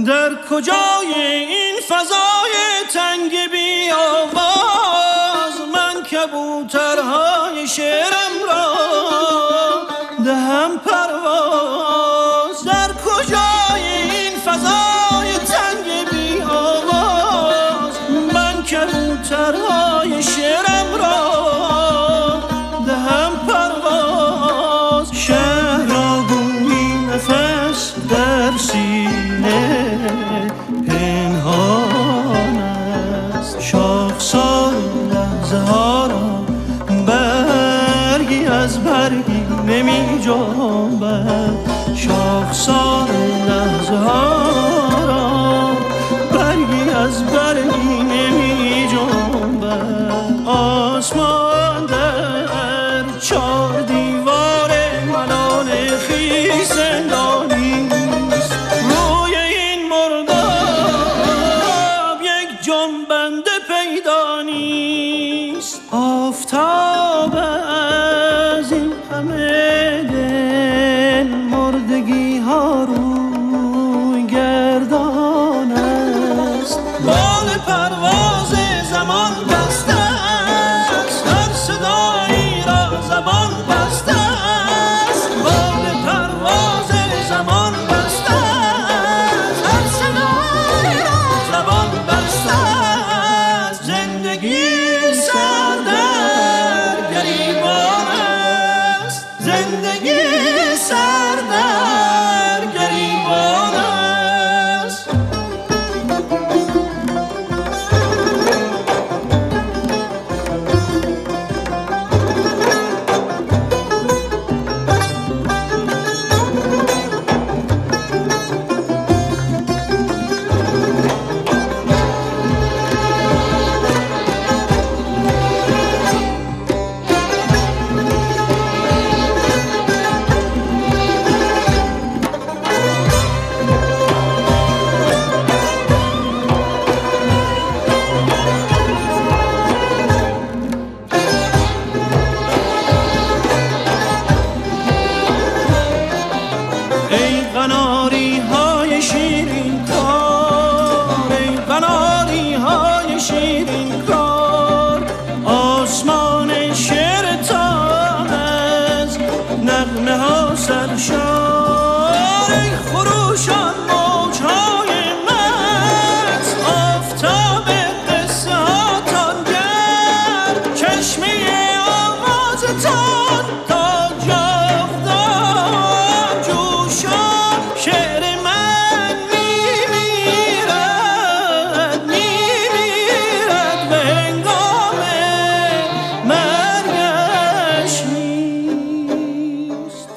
در کجای این فضای تنگ بی آواز من کبوترهای شعرم را دهم پرواز؟ در کجای این فضای تنگ بی آواز من کبوترهای شعرم را دهم پرواز؟ شهر را گویی نفس در سینه پنهان است، شاخسار لحظه ها را برگی از برگی نمی جنبد، شاخسار لحظه ها را برگی از برگی نمی جنبد. آسمان در چار دیوار ملال خویش زندانی است، روی این مرداب یک جنبنده پیدا نیست. آفتاب از این همه دل مردگی ها روی گردان است، بال پرواز زمان بسته است، هر صدایی را زبان بسته است، بال پرواز زمان بسته است، هر صدایی را زبان بسته است. زندگی سردر گریبان است، زندگی سردر گریبان است. ای قناری های شیرین کار، ای قناری های شیرین کار، آسمان شعرتان از نغمه ها سرشار. ای خروشان موجهای مست، آفتاب قصه هاتان گرد، چشمه آوازتان تا جاودان جوشان. شعر من میمیرد میمیرد و هنگام مرگش نیست.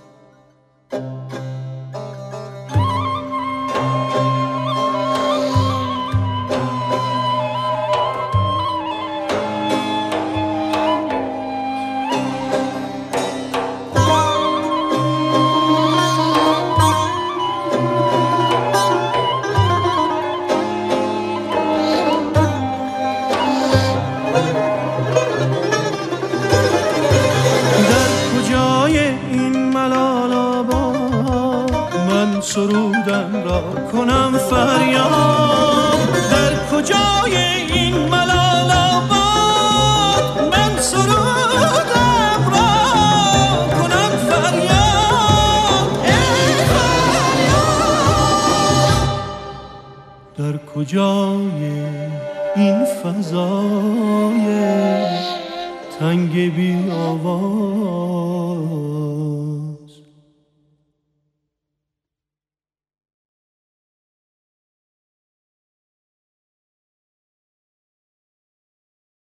سرودم را کنم فریاد؟ در کجای این ملال آباد من سرودم را کنم فریاد؟ ای فریاد در کجای این فضای تنگ بی آواز؟